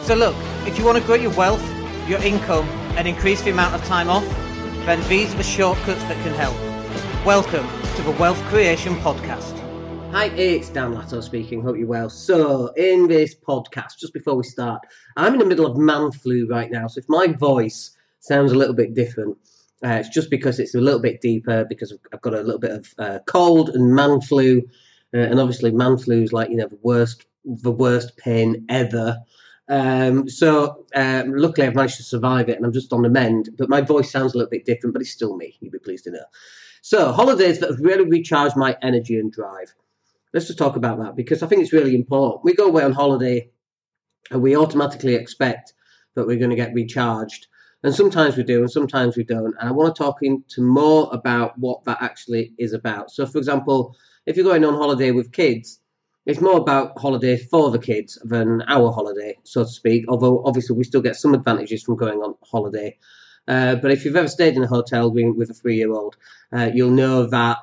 So look, if you want to grow your wealth, your income, and increase the amount of time off, then these are the shortcuts that can help. Welcome to the Wealth Creation Podcast. Hi, it's Dan Latto speaking. Hope you're well. So, in this podcast, just before we start, I'm in the middle of man flu right now. So, if my voice sounds a little bit different, it's just because it's a little bit deeper, because I've got a little bit of cold and man flu. And obviously, man flu is like, the worst pain ever. Luckily, I've managed to survive it and I'm just on the mend. But my voice sounds a little bit different, but it's still me. You'd be pleased to know. So, holidays that have really recharged my energy and drive. Let's just talk about that, because I think it's really important. We go away on holiday and we automatically expect that we're going to get recharged. And sometimes we do and sometimes we don't. And I want to talk into more about what that actually is about. So, for example, if you're going on holiday with kids, it's more about holiday for the kids than our holiday, so to speak. Although, obviously, we still get some advantages from going on holiday. But if you've ever stayed in a hotel with a 3-year-old, you'll know that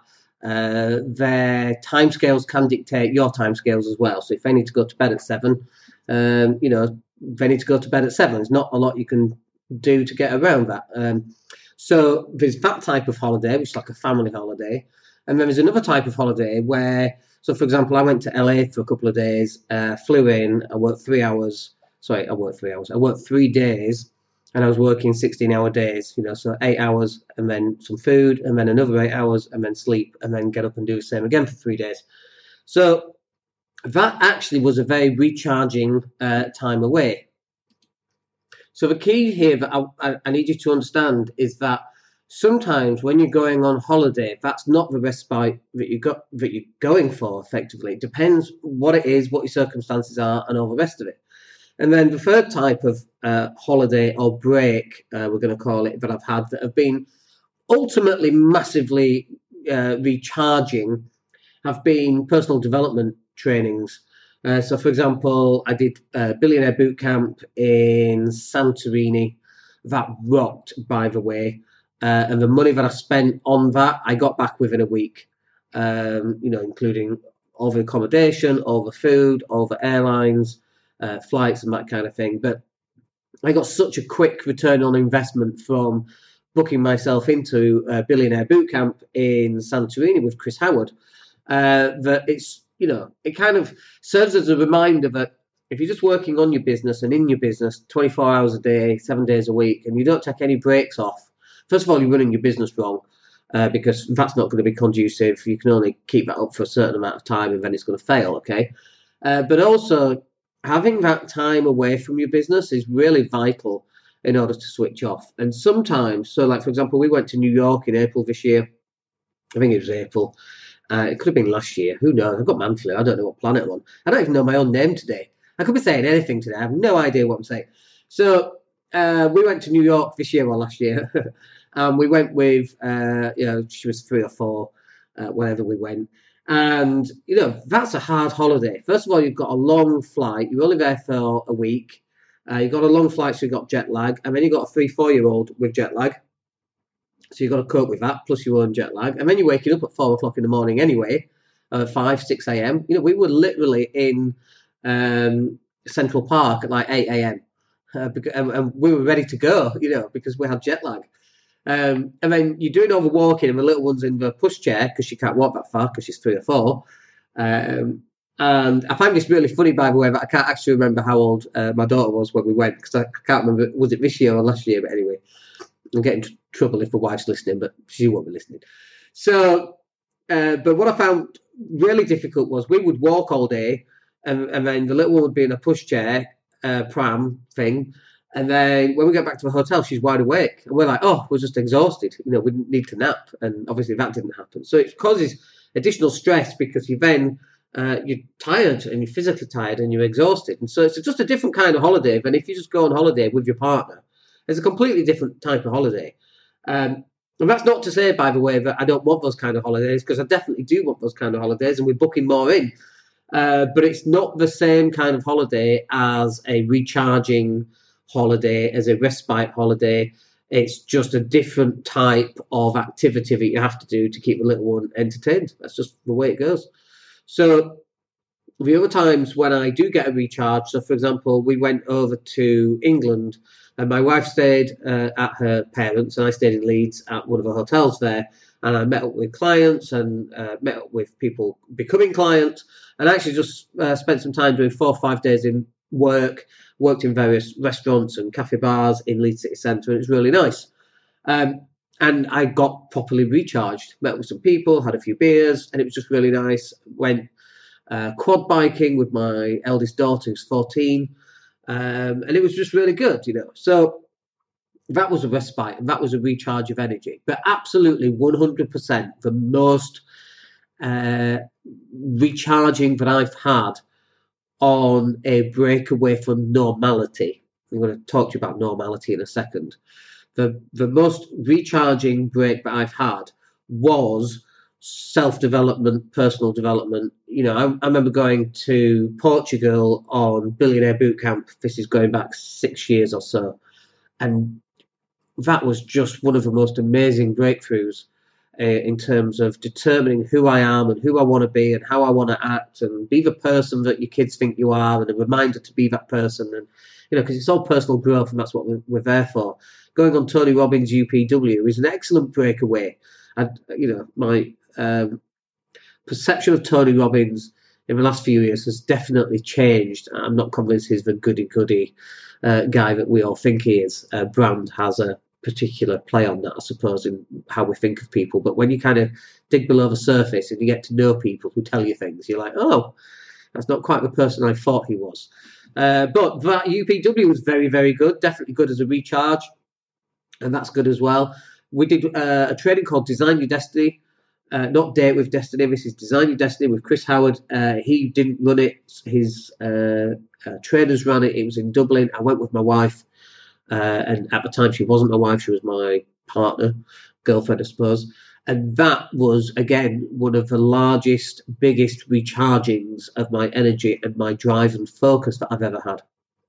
their timescales can dictate your timescales as well. So if they need to go to bed at 7, they need to go to bed at 7. There's not a lot you can do to get around that. So there's that type of holiday, which is like a family holiday. And then there's another type of holiday where, so for example, I went to LA for a couple of days, flew in, I worked 3 hours. I worked 3 days. And I was working 16-hour days, so 8 hours and then some food and then another 8 hours and then sleep and then get up and do the same again for 3 days. So that actually was a very recharging time away. So the key here that I need you to understand is that sometimes when you're going on holiday, that's not the respite that you're going for effectively. It depends what it is, what your circumstances are and all the rest of it. And then the third type of holiday or break, we're going to call it, that I've had that have been ultimately massively recharging have been personal development trainings. So, for example, I did Billionaire Bootcamp in Santorini. That rocked, by the way. And the money that I spent on that, I got back within a week, including all the accommodation, all the food, all the airlines, flights and that kind of thing. But I got such a quick return on investment from booking myself into Billionaire Bootcamp in Santorini with Chris Howard that it's, it kind of serves as a reminder that if you're just working on your business and in your business 24 hours a day, 7 days a week, and you don't take any breaks off, first of all, you're running your business wrong because that's not going to be conducive. You can only keep that up for a certain amount of time and then it's going to fail, okay? But also, having that time away from your business is really vital in order to switch off. And sometimes, so like, for example, we went to New York in April this year. I think it was April. It could have been last year. Who knows? I've got man flu. I don't know what planet I'm on. I don't even know my own name today. I could be saying anything today. I have no idea what I'm saying. So we went to New York this year or last year. We went with, she was 3 or 4, whenever we went. And, that's a hard holiday. First of all, you've got a long flight. You're only there for a week. You've got a long flight, so you've got jet lag. And then you've got a 3-4-year-old with jet lag. So you've got to cope with that, plus your own jet lag. And then you're waking up at 4 o'clock in the morning anyway, 5, 6 a.m. We were literally in Central Park at like 8 a.m. And we were ready to go, because we had jet lag. And then you're doing all the walking and the little one's in the pushchair because she can't walk that far because she's 3 or 4. And I find this really funny, by the way, but I can't actually remember how old my daughter was when we went because I can't remember, was it this year or last year? But anyway, I'm getting into trouble if my wife's listening, but she won't be listening. So, but what I found really difficult was we would walk all day and then the little one would be in a pushchair, pram thing. And then when we get back to the hotel, she's wide awake. And we're like, we're just exhausted. We need to nap. And obviously that didn't happen. So it causes additional stress because you then, you're tired and you're physically tired and you're exhausted. And so it's just a different kind of holiday than if you just go on holiday with your partner. It's a completely different type of holiday. And that's not to say, by the way, that I don't want those kind of holidays, because I definitely do want those kind of holidays and we're booking more in. But it's not the same kind of holiday as a recharging holiday, as a respite holiday. It's just a different type of activity that you have to do to keep the little one entertained. That's just the way it goes. So the other times when I do get a recharge, so for example, we went over to England and my wife stayed at her parents' and I stayed in Leeds at one of the hotels there. And I met up with clients and met up with people becoming clients and actually just spent some time doing 4 or 5 days in worked in various restaurants and cafe bars in Leeds City Centre, and it was really nice. And I got properly recharged, met with some people, had a few beers, and it was just really nice. Went quad biking with my eldest daughter, who's 14, and it was just really good, So that was a respite, and that was a recharge of energy. But absolutely 100% the most recharging that I've had on a breakaway from normality. I'm going to talk to you about normality in a second. The most recharging break that I've had was self-development, personal development. I remember going to Portugal on Billionaire Bootcamp. This is going back 6 years or so. And that was just one of the most amazing breakthroughs in terms of determining who I am and who I want to be and how I want to act and be the person that your kids think you are and a reminder to be that person. And, because it's all personal growth and that's what we're there for. Going on Tony Robbins' UPW is an excellent breakaway. And, my perception of Tony Robbins in the last few years has definitely changed. I'm not convinced he's the goody-goody guy that we all think he is. Brand has a particular play on that, I suppose, in how we think of people. But when you kind of dig below the surface and you get to know people who tell you things, you're like, oh, that's not quite the person I thought he was. But that UPW was very, very good, definitely good as a recharge, and that's good as well. We did a training called Design Your Destiny, not Date with Destiny. This is Design Your Destiny with Chris Howard. He didn't run it. His trainers ran it. It was in Dublin. I went with my wife. And at the time, she wasn't my wife. She was my partner, girlfriend, I suppose. And that was, again, one of the largest, biggest rechargings of my energy and my drive and focus that I've ever had.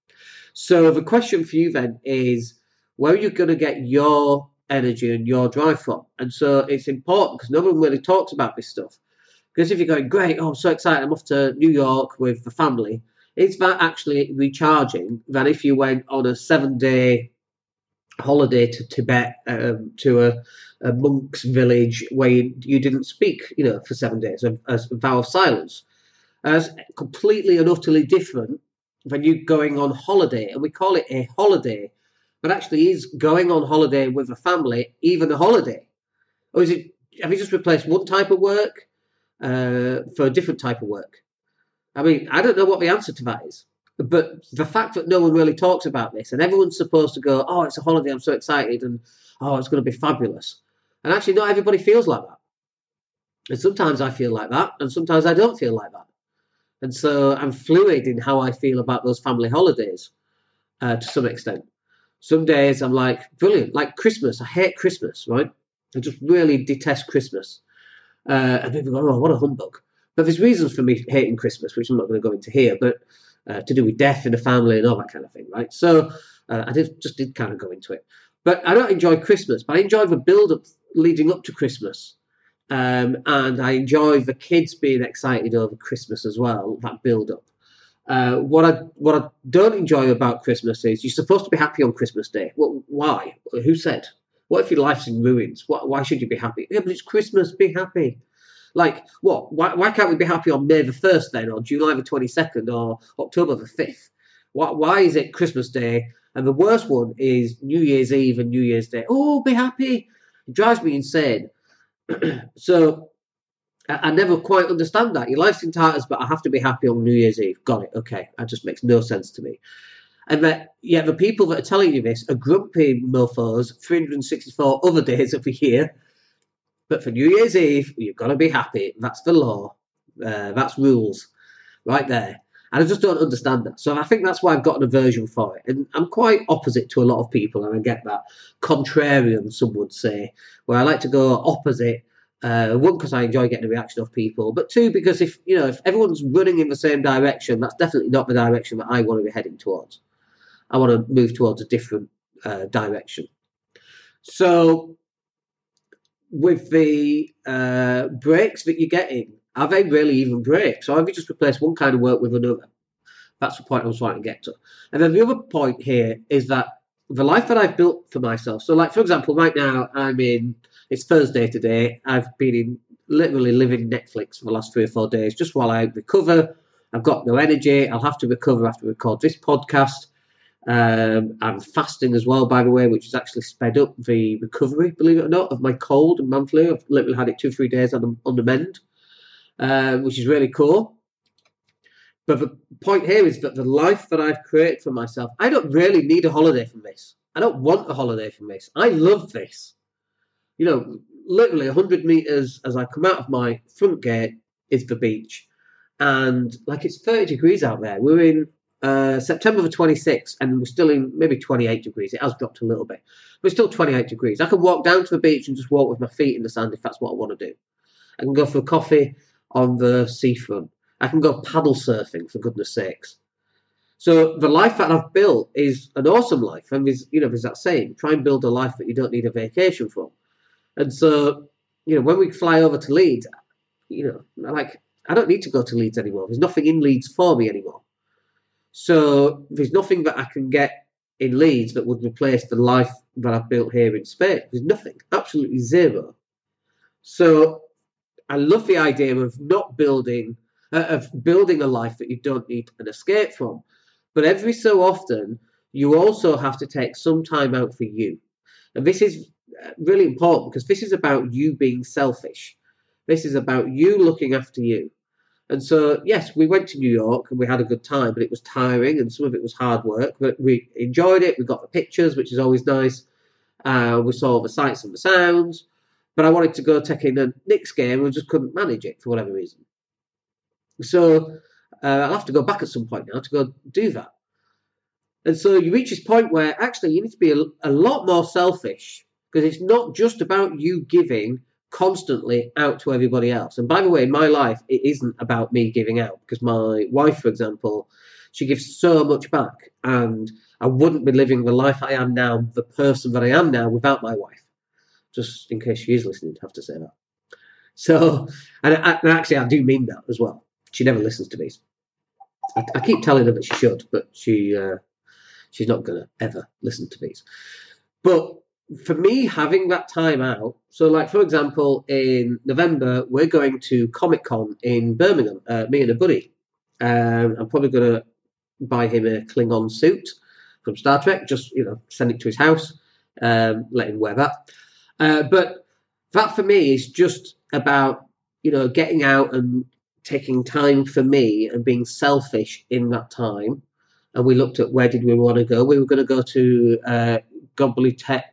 So the question for you then is, where are you going to get your energy and your drive from? And so it's important because no one really talks about this stuff. Because if you're going, great, oh, I'm so excited, I'm off to New York with the family, is that actually recharging than if you went on a 7-day holiday to Tibet, to a monk's village where you didn't speak, for 7 days, a vow of silence? As completely and utterly different than you going on holiday. And we call it a holiday, but actually is going on holiday with a family even a holiday? Or have you just replaced one type of work for a different type of work? I mean, I don't know what the answer to that is, but the fact that no one really talks about this and everyone's supposed to go, oh, it's a holiday, I'm so excited, and oh, it's going to be fabulous. And actually, not everybody feels like that. And sometimes I feel like that, and sometimes I don't feel like that. And so I'm fluid in how I feel about those family holidays to some extent. Some days I'm like, brilliant, like Christmas. I hate Christmas, right? I just really detest Christmas. And people go, oh, what a humbug. But there's reasons for me hating Christmas, which I'm not going to go into here, but to do with death in the family and all that kind of thing, right? So I did kind of go into it. But I don't enjoy Christmas, but I enjoy the build-up leading up to Christmas. And I enjoy the kids being excited over Christmas as well, that build-up. What I don't enjoy about Christmas is you're supposed to be happy on Christmas Day. Well, why? Who said? What if your life's in ruins? Why should you be happy? Yeah, but it's Christmas, be happy. Like, what? Why can't we be happy on May the 1st then, or July the 22nd, or October the 5th? Why is it Christmas Day? And the worst one is New Year's Eve and New Year's Day. Oh, be happy. It drives me insane. So I never quite understand that. Your life's in tatters, but I have to be happy on New Year's Eve. Got it. Okay. That just makes no sense to me. And that, yeah, the people that are telling you this are grumpy mofos 364 other days of the year. But for New Year's Eve, you've got to be happy. That's the law. That's rules right there. And I just don't understand that. So I think that's why I've got an aversion for it. And I'm quite opposite to a lot of people, and I get that. Contrarian, some would say, where I like to go opposite. One, because I enjoy getting a reaction off people, but two, because if everyone's running in the same direction, that's definitely not the direction that I want to be heading towards. I want to move towards a different direction. So with the breaks that you're getting, Are they really even break? So have you just replaced one kind of work with another? That's the point I was trying to get to. And then the other point here is that the life that I've built for myself. So, like, for example, right now it's Thursday today. I've been literally living Netflix for the last 3 or 4 days just while I recover. I've got no energy. I'll have to recover after I record this podcast. I'm fasting as well, by the way, which has actually sped up the recovery, believe it or not, of my cold and man flu. I've literally had it 2-3 days on the mend, which is really cool. But the point here is that the life that I've created for myself, I don't really need a holiday from this. I don't want a holiday from this. I love this. You know, literally 100 meters as I come out of my front gate is the beach. And like, it's 30 degrees out there. We're in September the 26th, and we're still in maybe 28 degrees. It has dropped a little bit. But it's still 28 degrees. I can walk down to the beach and just walk with my feet in the sand if that's what I want to do. I can go for a coffee on the seafront. I can go paddle surfing, for goodness sakes. So the life that I've built is an awesome life. And there's that saying, try and build a life that you don't need a vacation from. And so, when we fly over to Leeds, I don't need to go to Leeds anymore. There's nothing in Leeds for me anymore. So there's nothing that I can get in Leeds that would replace the life that I've built here in Spain. There's nothing, absolutely zero. So I love the idea of building a life that you don't need an escape from. But every so often, you also have to take some time out for you. And this is really important because this is about you being selfish. This is about you looking after you. And so, yes, we went to New York and we had a good time, but it was tiring and some of it was hard work. But we enjoyed it. We got the pictures, which is always nice. We saw the sights and the sounds. But I wanted to go take in a Knicks game and just couldn't manage it for whatever reason. So I'll have to go back at some point now to go do that. And so you reach this point where actually you need to be a lot more selfish, because it's not just about you giving constantly out to everybody else. And by the way, in my life, it isn't about me giving out, because my wife, for example, she gives so much back, and I wouldn't be living the life I am now, the person that I am now, without my wife. Just in case she is listening, I have to say that. So, and actually I do mean that as well. She never listens to these. I keep telling her that she should, but she's not going to ever listen to these. But for me, having that time out, so like, for example, in November, we're going to Comic-Con in Birmingham, me and a buddy. I'm probably going to buy him a Klingon suit from Star Trek, just, send it to his house, let him wear that. But that for me is just about, getting out and taking time for me and being selfish in that time. And we looked at where did we want to go. We were going to go to Göbekli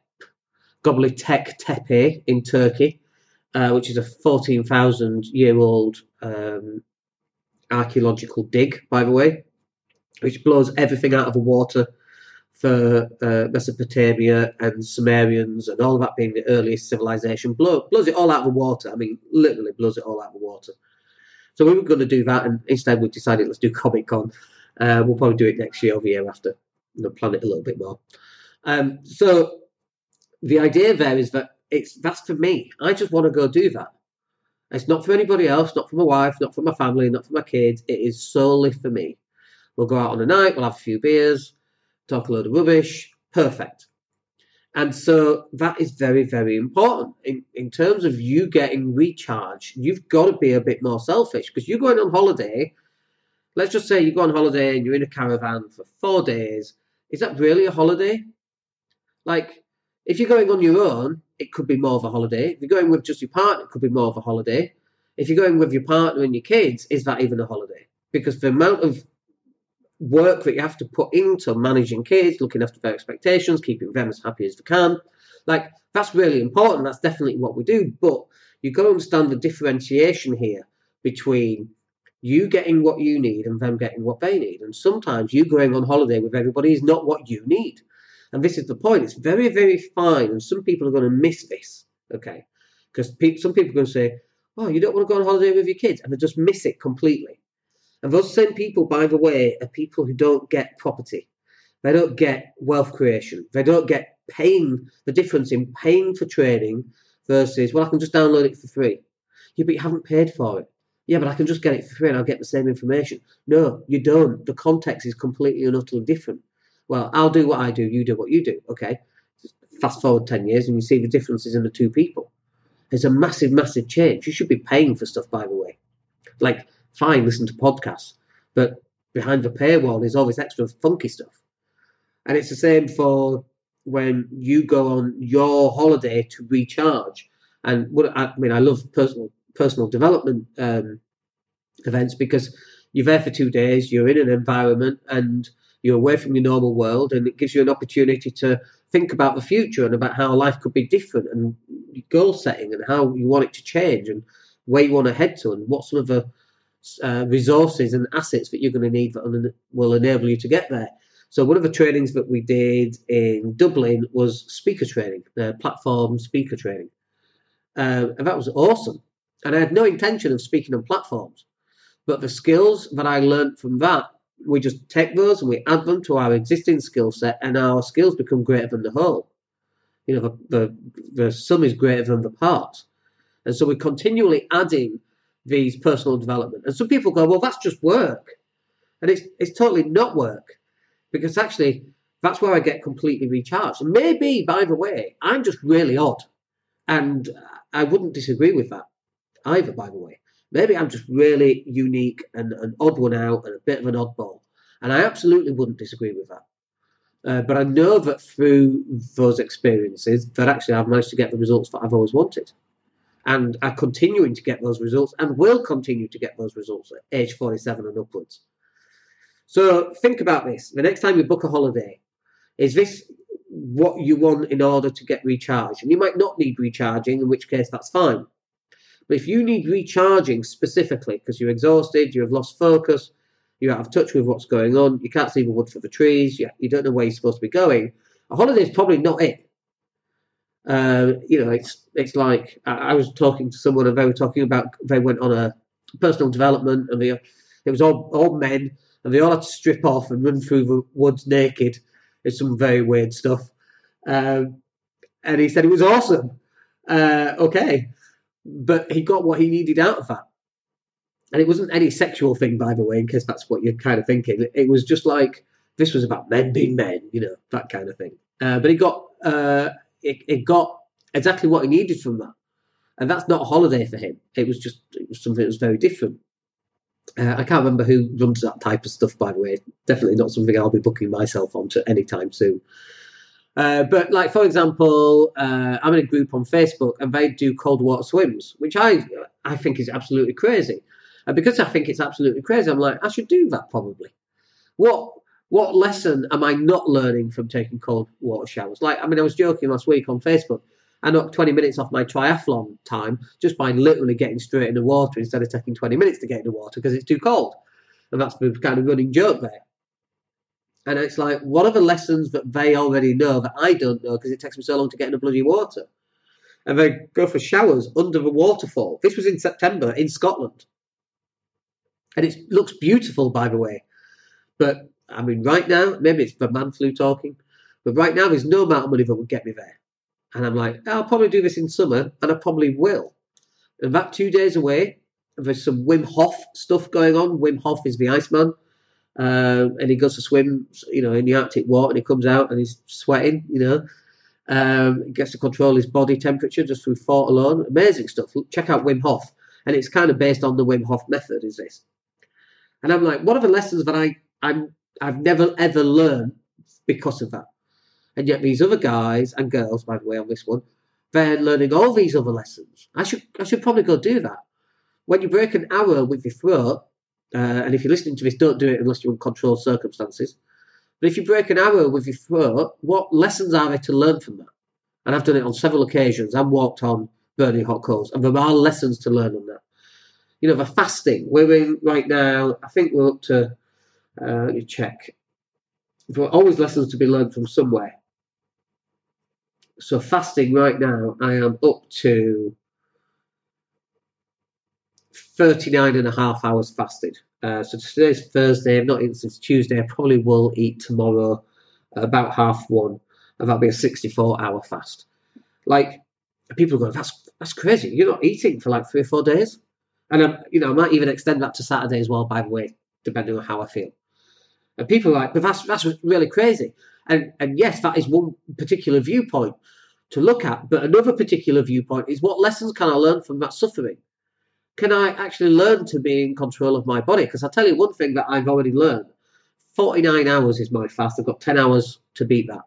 Tepe in Turkey, which is a 14,000-year-old archaeological dig, by the way, which blows everything out of the water for Mesopotamia and Sumerians and all of that being the earliest civilization. Blows it all out of the water. I mean, literally blows it all out of the water. So we were going to do that, and instead we decided let's do Comic-Con. We'll probably do it next year or the year after, plan it a little bit more. So the idea there is that that's for me. I just want to go do that. It's not for anybody else, not for my wife, not for my family, not for my kids. It is solely for me. We'll go out on a night, we'll have a few beers, talk a load of rubbish. Perfect. And so that is very, very important. In terms of you getting recharged, you've got to be a bit more selfish, because you're going on holiday. Let's just say you go on holiday and you're in a caravan for 4 days. Is that really a holiday? Like, if you're going on your own, it could be more of a holiday. If you're going with just your partner, it could be more of a holiday. If you're going with your partner and your kids, is that even a holiday? Because the amount of work that you have to put into managing kids, looking after their expectations, keeping them as happy as they can, like, that's really important. That's definitely what we do. But you've got to understand the differentiation here between you getting what you need and them getting what they need. And sometimes you going on holiday with everybody is not what you need. And this is the point. It's very, very fine. And some people are going to miss this, okay? Because some people are going to say, oh, you don't want to go on holiday with your kids. And they just miss it completely. And those same people, by the way, are people who don't get property. They don't get wealth creation. They don't get the difference in paying for training versus, well, I can just download it for free. Yeah, but you haven't paid for it. Yeah, but I can just get it for free and I'll get the same information. No, you don't. The context is completely and utterly different. Well, I'll do what I do, you do what you do. Okay. Fast forward 10 years and you see the differences in the two people. It's a massive, massive change. You should be paying for stuff, by the way. Like, fine, listen to podcasts, but behind the paywall is all this extra funky stuff. And it's the same for when you go on your holiday to recharge. And I love personal development events because you're there for 2 days, you're in an environment and you're away from your normal world, and it gives you an opportunity to think about the future and about how life could be different and goal setting and how you want it to change and where you want to head to and what some of the resources and assets that you're going to need that will enable you to get there. So one of the trainings that we did in Dublin was speaker training, platform speaker training. And that was awesome. And I had no intention of speaking on platforms. But the skills that I learned from that, we just take those and we add them to our existing skill set, and our skills become greater than the whole. You know, the sum is greater than the parts. And so we're continually adding these personal development. And some people go, well, that's just work. And it's totally not work, because actually that's where I get completely recharged. And maybe, by the way, I'm just really odd. And I wouldn't disagree with that either, by the way. Maybe I'm just really unique and an odd one out and a bit of an oddball. And I absolutely wouldn't disagree with that. But I know that through those experiences that actually I've managed to get the results that I've always wanted. And I'm continuing to get those results and will continue to get those results at age 47 and upwards. So think about this. The next time you book a holiday, is this what you want in order to get recharged? And you might not need recharging, in which case that's fine. But if you need recharging specifically because you're exhausted, you have lost focus, you're out of touch with what's going on, you can't see the wood for the trees, you don't know where you're supposed to be going, a holiday is probably not it. It's like I was talking to someone and they were talking about they went on a personal development and it was all men and they all had to strip off and run through the woods naked. It's some very weird stuff. And he said it was awesome. Okay. But he got what he needed out of that. And it wasn't any sexual thing, by the way, in case that's what you're kind of thinking. It was just like, this was about men being men, that kind of thing. But he got exactly what he needed from that. And that's not a holiday for him. It was something that was very different. I can't remember who runs that type of stuff, by the way. Definitely not something I'll be booking myself onto anytime soon. But like, for example, I'm in a group on Facebook and they do cold water swims, which I think is absolutely crazy. And because I think it's absolutely crazy, I'm like, I should do that probably. What lesson am I not learning from taking cold water showers? I was joking last week on Facebook. I knocked 20 minutes off my triathlon time just by literally getting straight in the water instead of taking 20 minutes to get in the water because it's too cold. And that's the kind of running joke there. And it's like, what are the lessons that they already know that I don't know because it takes me so long to get in the bloody water? And they go for showers under the waterfall. This was in September in Scotland. And it looks beautiful, by the way. But, right now, maybe it's the man flu talking, but right now there's no amount of money that would get me there. And I'm like, I'll probably do this in summer, and I probably will. And about 2 days away, there's some Wim Hof stuff going on. Wim Hof is the Iceman. And he goes to swim, in the Arctic water, and he comes out and he's sweating, He gets to control his body temperature just through thought alone. Amazing stuff. Check out Wim Hof. And it's kind of based on the Wim Hof method, is this. And I'm like, what are the lessons that I've never, ever learned because of that? And yet these other guys and girls, by the way, on this one, they're learning all these other lessons. I should probably go do that. When you break an arrow with your throat, and if you're listening to this, don't do it unless you're in controlled circumstances. But if you break an arrow with your throat, what lessons are there to learn from that? And I've done it on several occasions. I've walked on burning hot coals, and there are lessons to learn on that. The fasting. We're in right now, I think we're up to, let me check. There are always lessons to be learned from somewhere. So fasting right now, I am up to 39 and a half hours fasted. So today's Thursday, I've not eaten since Tuesday. I probably will eat tomorrow about 1:30, and that'll be a 64-hour fast. Like, people go, that's crazy. You're not eating for like 3 or 4 days? And I might even extend that to Saturday as well, by the way, depending on how I feel. And people are like, but that's really crazy. And yes, that is one particular viewpoint to look at. But another particular viewpoint is, what lessons can I learn from that suffering? Can I actually learn to be in control of my body? Because I'll tell you one thing that I've already learned. 49 hours is my fast. I've got 10 hours to beat that.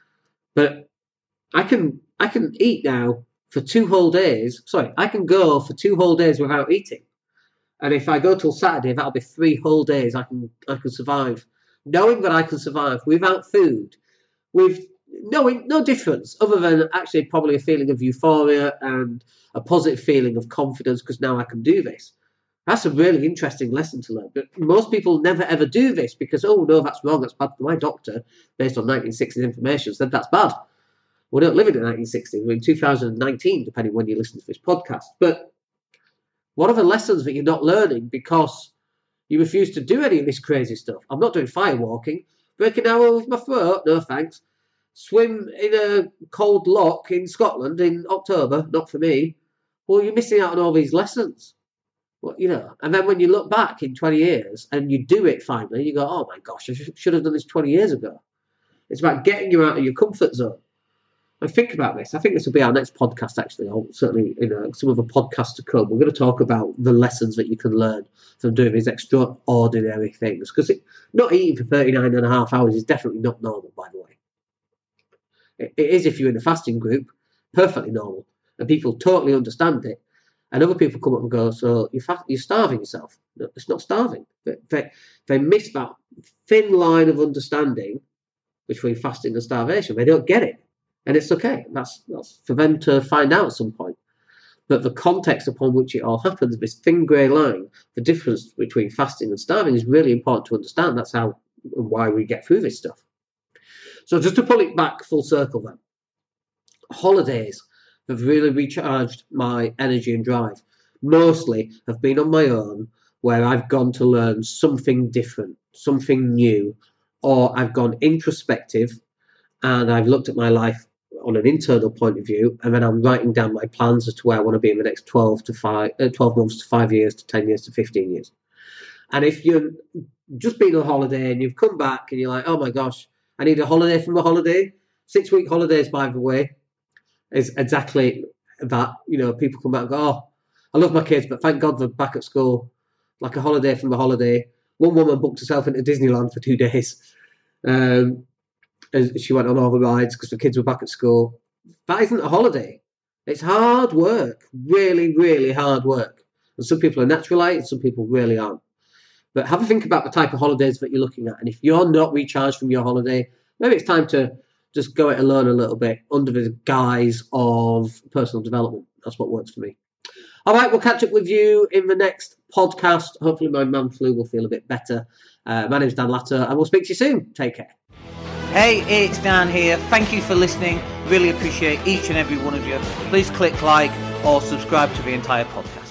But I can eat now for 2 whole days. Sorry, I can go for 2 whole days without eating. And if I go till Saturday, that'll be 3 whole days I can survive. Knowing that I can survive without food, with no difference other than actually probably a feeling of euphoria and a positive feeling of confidence because now I can do this. That's a really interesting lesson to learn. But most people never ever do this because, oh no, that's wrong, that's bad. My doctor, based on 1960s information, said that's bad. We don't live in the 1960s. We're in 2019, depending when you listen to this podcast. But what are the lessons that you're not learning because you refuse to do any of this crazy stuff? I'm not doing fire walking. Break an arrow with my throat? No thanks. Swim in a cold loch in Scotland in October? Not for me. Well, you're missing out on all these lessons. Well, and then when you look back in 20 years and you do it finally, you go, oh my gosh, I should have done this 20 years ago. It's about getting you out of your comfort zone. And think about this. I think this will be our next podcast, actually. Or certainly in some of the podcasts to come. We're going to talk about the lessons that you can learn from doing these extraordinary things. Because not eating for 39 and a half hours is definitely not normal, by the way. It is if you're in a fasting group, perfectly normal. And people totally understand it. And other people come up and go, so you're starving yourself. No, it's not starving. They miss that thin line of understanding between fasting and starvation. They don't get it. And it's okay. That's for them to find out at some point. But the context upon which it all happens, this thin grey line, the difference between fasting and starving is really important to understand. That's how and why we get through this stuff. So just to pull it back full circle then. Holidays have really recharged my energy and drive. Mostly have been on my own, where I've gone to learn something different, something new, or I've gone introspective and I've looked at my life on an internal point of view, and then I'm writing down my plans as to where I want to be in the next 12 months to 5 years to 10 years to 15 years. And if you've just been on holiday and you've come back and you're like, oh my gosh, I need a holiday from a holiday. 6-week holidays, by the way, is exactly that. People come back and go, oh, I love my kids, but thank God they're back at school. Like a holiday from a holiday. One woman booked herself into Disneyland for 2 days. And she went on all the rides because the kids were back at school. That isn't a holiday. It's hard work. Really, really hard work. And some people are naturalized and some people really aren't. But have a think about the type of holidays that you're looking at. And if you're not recharged from your holiday, maybe it's time to just go it alone a little bit under the guise of personal development. That's what works for me. All right, we'll catch up with you in the next podcast. Hopefully my man flu will feel a bit better. My name's Dan Latto, and we'll speak to you soon. Take care. Hey, it's Dan here. Thank you for listening. Really appreciate each and every one of you. Please click like or subscribe to the entire podcast.